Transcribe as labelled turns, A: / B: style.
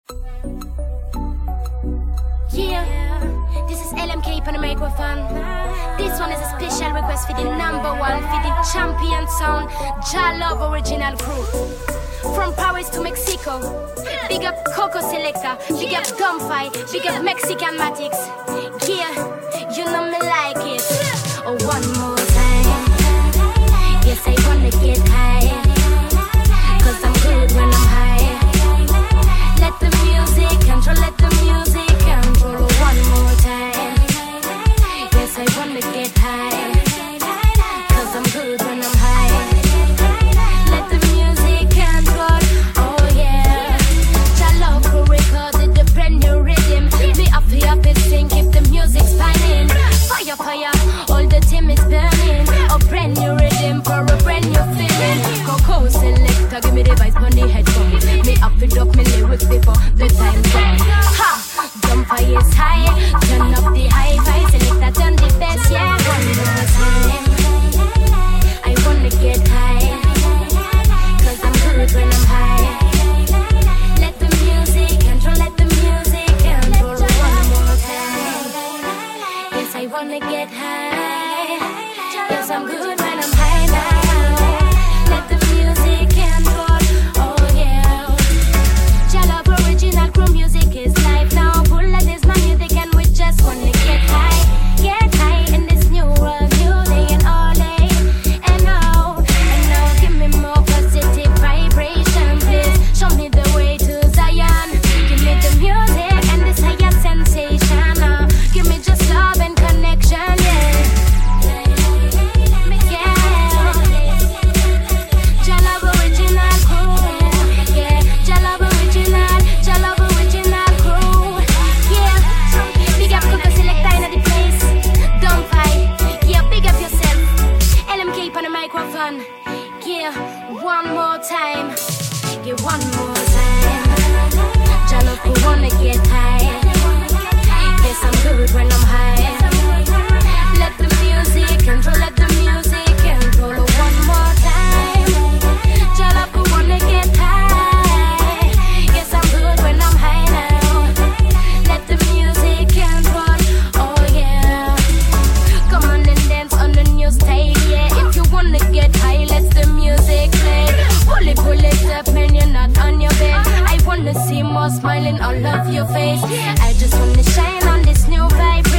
A: Yeah, this is LMK on the microphone. This one is a special request for the number one, for the champion sound, Jah Love original crew. From Paris to Mexico, big up Coco Selecta, big up Gunfight, big up Mexican Matics. Yeah, you know me like it. Oh, one more time. Yes, I wanna get high, 'cause I'm good when I'm high. Let the music control, let the music control. Oh, one more time. Yes, I wanna get high, 'cause I'm good when I'm high. Let the music control. Oh yeah, Jah Love Crew recorded the brand new rhythm. We up it sing, keep the music spinning. Fire, fire, all the team is burning. A brand new rhythm for a brand new feeling. Coco Selecta, give me the vibes on the headphone. Me up me lyrics before the time's gone. Ha! Gunfire is high, turn up the hi-fi. Selecta turn the best, yeah. One more time, I wanna get high, 'cause I'm good when I'm high. Let the music control, let the music control. One more time. Yes, I wanna get high. Yes, I'm good when I'm high now. Let the music control. Oh yeah. Jah Love original crew music is live now. Pull up this my music and we just wanna get high. Get high in this new world, new day and all day. And now, give me more positive vibration, please. Show me the way to Zion. Give me the music and this higher sensation. Give me just love and connection, yeah. Jah Love original crew, yeah. Jah Love original crew, yeah. Big up Coco Selecta in the place. Don't fight, yeah. Big up yourself. LMK on the microphone, yeah. One more time, yeah. One more time. Jah Love crew wanna get high. Yes, I'm good when I'm high. Let the music control, let the music control. One more time. Jah Love crew wanna get high. Yes, I'm good when I'm high now. Let the music control. Oh yeah. Come on and dance on the new style, yeah. If you wanna get high, let the music play. Pull it up, man, you're not on your bed. I wanna see more smiling all of your face. I just wanna shine on this new vibe.